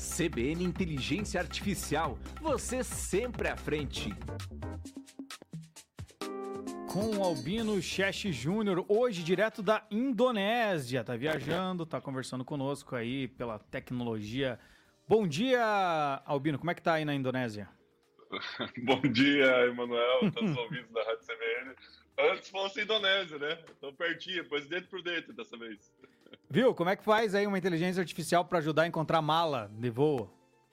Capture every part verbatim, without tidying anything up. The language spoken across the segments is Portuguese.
C B N Inteligência Artificial, você sempre à frente. Com o Albino Cheche Júnior, hoje direto da Indonésia. Tá viajando, tá conversando conosco aí pela tecnologia. Bom dia, Albino, como é que tá aí na Indonésia? Bom dia, Emanuel, todos os ouvintes da Rádio C B N. Antes fosse Indonésia, né? Tô pertinho, pois dentro por dentro dessa vez. Viu? Como é que faz aí uma inteligência artificial para ajudar a encontrar mala de voo?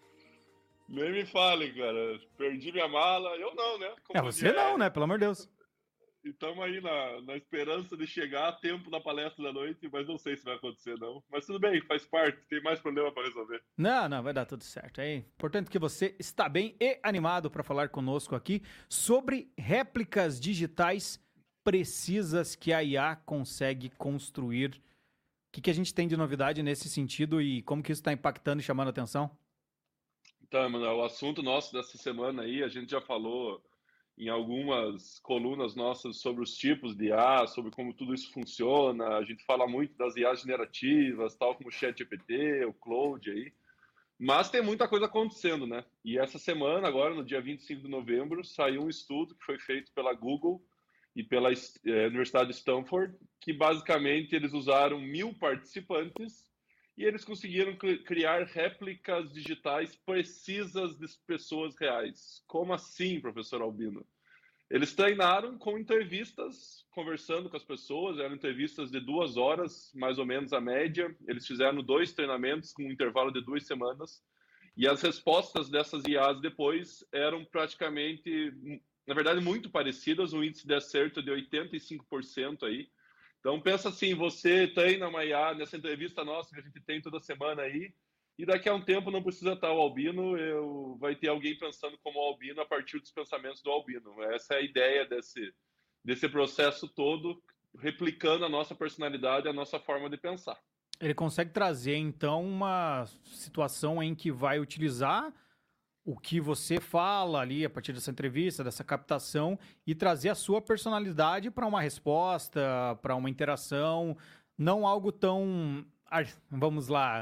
Nem me fale, cara. Perdi minha mala. Eu não, né? Como é, você não, né? Pelo amor de Deus. E estamos aí na, na esperança de chegar a tempo da palestra da noite, mas não sei se vai acontecer, não. Mas tudo bem, faz parte. Tem mais problema para resolver. Não, não, vai dar tudo certo. É importante que você está bem e animado para falar conosco aqui sobre réplicas digitais precisas que a I A consegue construir. O que, que a gente tem de novidade nesse sentido e como que isso está impactando e chamando a atenção? Então, Emanuel, o assunto nosso dessa semana aí, a gente já falou em algumas colunas nossas sobre os tipos de I A, sobre como tudo isso funciona. A gente fala muito das I As generativas, tal como o ChatGPT, o Claude aí. Mas tem muita coisa acontecendo, né? E essa semana, agora, no dia vinte e cinco de novembro, saiu um estudo que foi feito pela Google e pela eh, Universidade de Stanford, que basicamente eles usaram mil participantes e eles conseguiram criar réplicas digitais precisas de pessoas reais. Como assim, professor Albino? Eles treinaram com entrevistas, conversando com as pessoas, eram entrevistas de duas horas, mais ou menos a média. Eles fizeram dois treinamentos com um intervalo de duas semanas. E as respostas dessas I As depois eram praticamente, na verdade, muito parecidas, um índice de acerto de oitenta e cinco por cento aí. Então, pensa assim, você treina uma I A nessa entrevista nossa que a gente tem toda semana aí, e daqui a um tempo não precisa estar o Albino, eu, vai ter alguém pensando como o Albino a partir dos pensamentos do Albino. Essa é a ideia desse, desse processo todo, replicando a nossa personalidade, a nossa forma de pensar. Ele consegue trazer, então, uma situação em que vai utilizar o que você fala ali a partir dessa entrevista, dessa captação, e trazer a sua personalidade para uma resposta, para uma interação, não algo tão, vamos lá,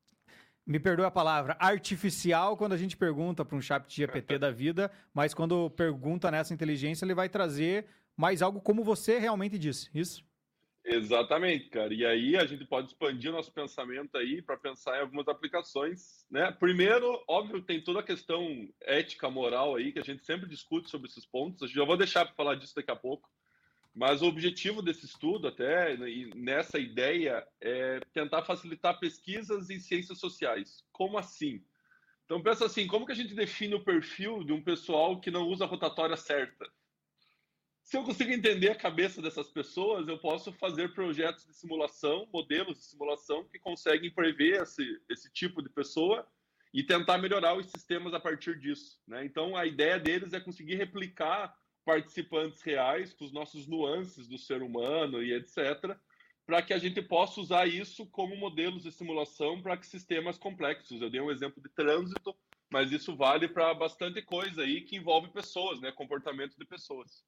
me perdoe a palavra, artificial quando a gente pergunta para um chat G P T da vida, mas quando pergunta nessa inteligência, ele vai trazer mais algo como você realmente disse, isso? Exatamente, cara. E aí a gente pode expandir o nosso pensamento aí para pensar em algumas aplicações, né? Primeiro, óbvio, tem toda a questão ética, moral aí, que a gente sempre discute sobre esses pontos. Eu já vou deixar para falar disso daqui a pouco. Mas o objetivo desse estudo, até e nessa ideia, é tentar facilitar pesquisas em ciências sociais. Como assim? Então, pensa assim, como que a gente define o perfil de um pessoal que não usa a rotatória certa? Se eu consigo entender a cabeça dessas pessoas, eu posso fazer projetos de simulação, modelos de simulação que conseguem prever esse, esse tipo de pessoa e tentar melhorar os sistemas a partir disso, né? Então, a ideia deles é conseguir replicar participantes reais com os nossos nuances do ser humano e etcétera, para que a gente possa usar isso como modelos de simulação para que sistemas complexos. Eu dei um exemplo de trânsito, mas isso vale para bastante coisa aí que envolve pessoas, né? Comportamento de pessoas.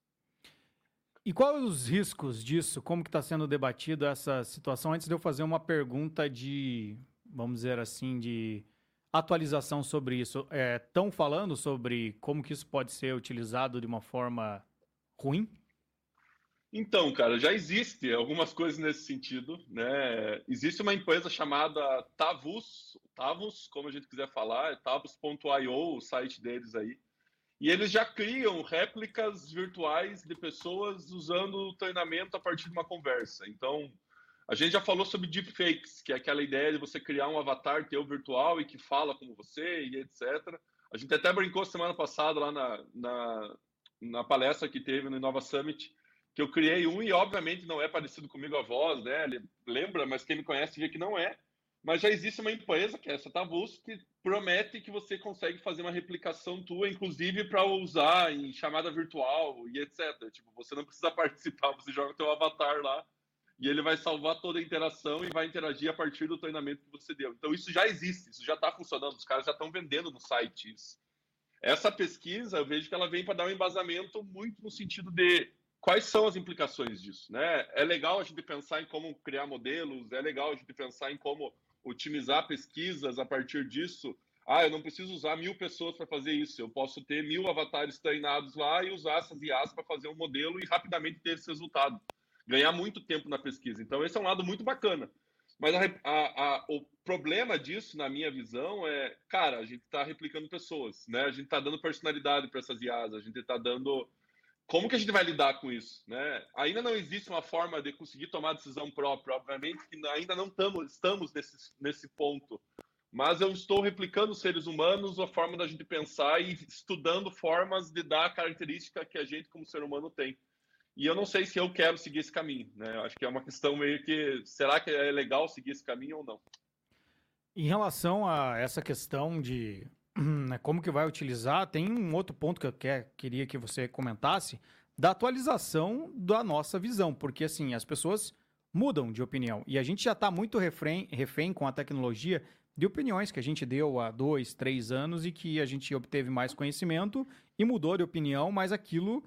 E quais os riscos disso? Como que está sendo debatido essa situação? Antes de eu fazer uma pergunta de, vamos dizer assim, de atualização sobre isso. Estão é, falando sobre como que isso pode ser utilizado de uma forma ruim? Então, cara, já existe algumas coisas nesse sentido, né? Existe uma empresa chamada Tavus, Tavus, como a gente quiser falar, é tavus ponto i o, o site deles aí. E eles já criam réplicas virtuais de pessoas usando o treinamento a partir de uma conversa. Então, a gente já falou sobre deepfakes, que é aquela ideia de você criar um avatar teu virtual e que fala como você e etcétera. A gente até brincou semana passada lá na, na, na palestra que teve no Innova Summit, que eu criei um e, obviamente, não é parecido comigo a voz, né? Ele lembra, mas quem me conhece vê que não é. Mas já existe uma empresa, que é essa Tavus, que promete que você consegue fazer uma replicação tua, inclusive para usar em chamada virtual e etcétera. Tipo, você não precisa participar, você joga o teu avatar lá e ele vai salvar toda a interação e vai interagir a partir do treinamento que você deu. Então isso já existe, isso já está funcionando, os caras já estão vendendo no site isso. Essa pesquisa, eu vejo que ela vem para dar um embasamento muito no sentido de quais são as implicações disso, né? É legal a gente pensar em como criar modelos, é legal a gente pensar em como otimizar pesquisas a partir disso. Ah, eu não preciso usar mil pessoas para fazer isso. Eu posso ter mil avatares treinados lá e usar essas I As para fazer um modelo e rapidamente ter esse resultado. Ganhar muito tempo na pesquisa. Então, esse é um lado muito bacana. Mas a, a, a, o problema disso, na minha visão, é, cara, a gente está replicando pessoas, né? A gente está dando personalidade para essas I As, a gente está dando... Como que a gente vai lidar com isso, né? Ainda não existe uma forma de conseguir tomar decisão própria, obviamente que ainda não tamo, estamos nesse, nesse ponto, mas eu estou replicando os seres humanos, a forma da gente pensar e estudando formas de dar a característica que a gente como ser humano tem. E eu não sei se eu quero seguir esse caminho, né? Acho que é uma questão meio que, será que é legal seguir esse caminho ou não? Em relação a essa questão de né, como que vai utilizar, tem um outro ponto que eu quer, queria que você comentasse, da atualização da nossa visão, porque assim, as pessoas mudam de opinião, e a gente já está muito refém, refém com a tecnologia de opiniões que a gente deu há dois, três anos e que a gente obteve mais conhecimento e mudou de opinião, mas aquilo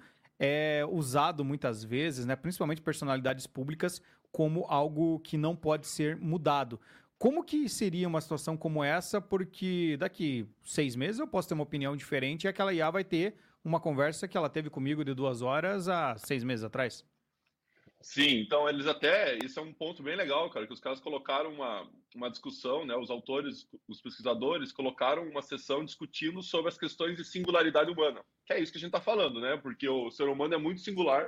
é usado muitas vezes, né, principalmente personalidades públicas, como algo que não pode ser mudado. Como que seria uma situação como essa? Porque daqui seis meses eu posso ter uma opinião diferente e aquela I A vai ter uma conversa que ela teve comigo de duas horas há seis meses atrás. Sim, então eles até, isso é um ponto bem legal, cara, que os caras colocaram uma, uma discussão, né, os autores, os pesquisadores colocaram uma sessão discutindo sobre as questões de singularidade humana, que é isso que a gente está falando, né, porque o ser humano é muito singular,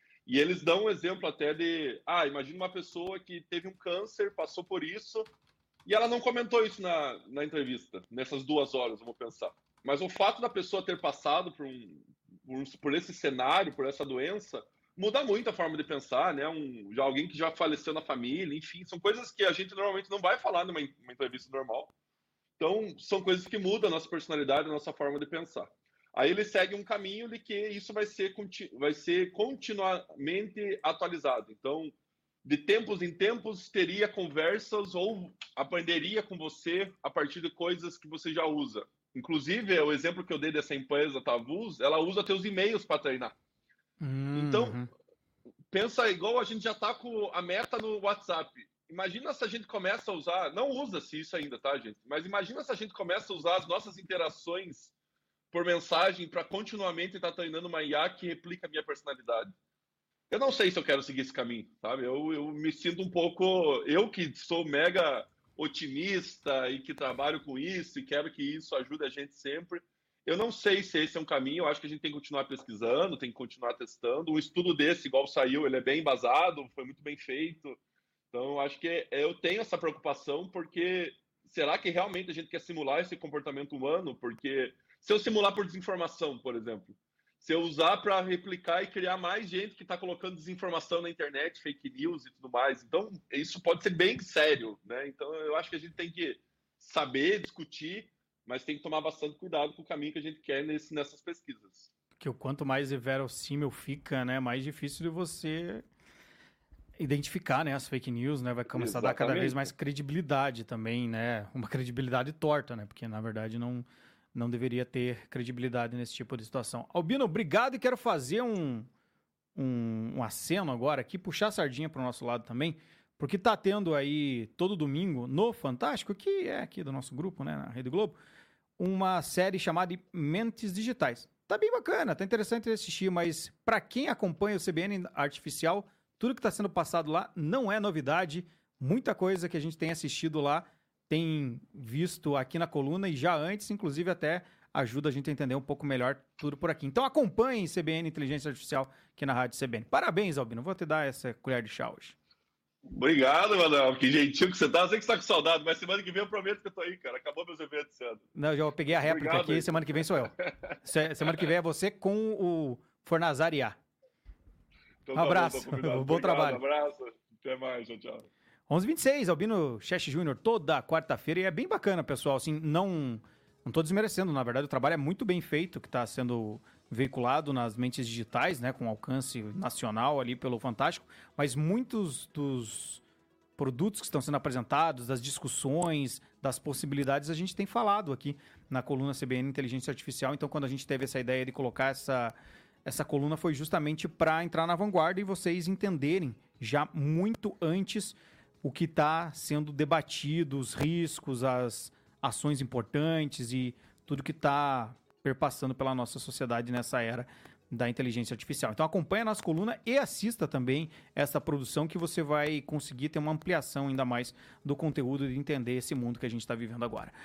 e eles dão um exemplo até de, ah, imagina uma pessoa que teve um câncer, passou por isso, e ela não comentou isso na, na entrevista, nessas duas horas, vamos pensar. Mas o fato da pessoa ter passado por, um, por, por esse cenário, por essa doença, muda muito a forma de pensar, né? Um, já alguém que já faleceu na família, enfim, são coisas que a gente normalmente não vai falar numa, numa entrevista normal. Então, são coisas que mudam a nossa personalidade, a nossa forma de pensar. Aí ele segue um caminho de que isso vai ser, vai ser continuamente atualizado. Então, de tempos em tempos, teria conversas ou aprenderia com você a partir de coisas que você já usa. Inclusive, o exemplo que eu dei dessa empresa, Tavus, ela usa teus e-mails para treinar. Uhum. Então, pensa igual a gente já está com a meta no WhatsApp. Imagina se a gente começa a usar, não usa-se isso ainda, tá, gente? Mas imagina se a gente começa a usar as nossas interações por mensagem para continuamente estar treinando uma I A que replica a minha personalidade. Eu não sei se eu quero seguir esse caminho, sabe? Eu, eu me sinto um pouco... Eu que sou mega otimista e que trabalho com isso e quero que isso ajude a gente sempre. Eu não sei se esse é um caminho, eu acho que a gente tem que continuar pesquisando, tem que continuar testando. Um estudo desse, igual saiu, ele é bem embasado, foi muito bem feito. Então, eu acho que eu tenho essa preocupação, porque será que realmente a gente quer simular esse comportamento humano? Porque se eu simular por desinformação, por exemplo, se eu usar para replicar e criar mais gente que está colocando desinformação na internet, fake news e tudo mais, então isso pode ser bem sério, né? Então, eu acho que a gente tem que saber, discutir, mas tem que tomar bastante cuidado com o caminho que a gente quer nesse, nessas pesquisas. Porque o quanto mais verossímil fica, né, mais difícil de você identificar, né, as fake news, né, vai começar Exatamente. A dar cada vez mais credibilidade também, né, uma credibilidade torta, né, porque na verdade não, não deveria ter credibilidade nesse tipo de situação. Albino, obrigado, e quero fazer um, um, um aceno agora aqui, puxar a sardinha para o nosso lado também, porque tá tendo aí todo domingo no Fantástico, que é aqui do nosso grupo, né, na Rede Globo, uma série chamada Mentes Digitais. Tá bem bacana, tá interessante assistir, mas para quem acompanha o C B N Artificial, tudo que está sendo passado lá não é novidade. Muita coisa que a gente tem assistido lá, tem visto aqui na coluna e já antes, inclusive até ajuda a gente a entender um pouco melhor tudo por aqui. Então acompanhem C B N Inteligência Artificial aqui na Rádio C B N. Parabéns, Albino, vou te dar essa colher de chá hoje. Obrigado, Manuel. Que gentil que você tá. Eu sei que você tá com saudade, mas semana que vem eu prometo que eu tô aí, cara. Acabou meus eventos esse ano. Não, eu já peguei a réplica Obrigado, aqui, aí. Semana que vem sou eu. Semana que vem é você com o Fornazari A. Então, um abraço, bom, bom Obrigado, trabalho. Um abraço, até mais, tchau, tchau. onze e vinte e seis, Albino Cheste Júnior, toda quarta-feira, e é bem bacana, pessoal, assim, não, não tô desmerecendo, na verdade, o trabalho é muito bem feito, que está sendo veiculado nas mentes digitais, né, com alcance nacional ali pelo Fantástico, mas muitos dos produtos que estão sendo apresentados, das discussões, das possibilidades, a gente tem falado aqui na coluna C B N Inteligência Artificial, então quando a gente teve essa ideia de colocar essa... Essa coluna foi justamente para entrar na vanguarda e vocês entenderem já muito antes o que está sendo debatido, os riscos, as ações importantes e tudo que está perpassando pela nossa sociedade nessa era da inteligência artificial. Então acompanhe a nossa coluna e assista também essa produção, que você vai conseguir ter uma ampliação ainda mais do conteúdo e entender esse mundo que a gente está vivendo agora.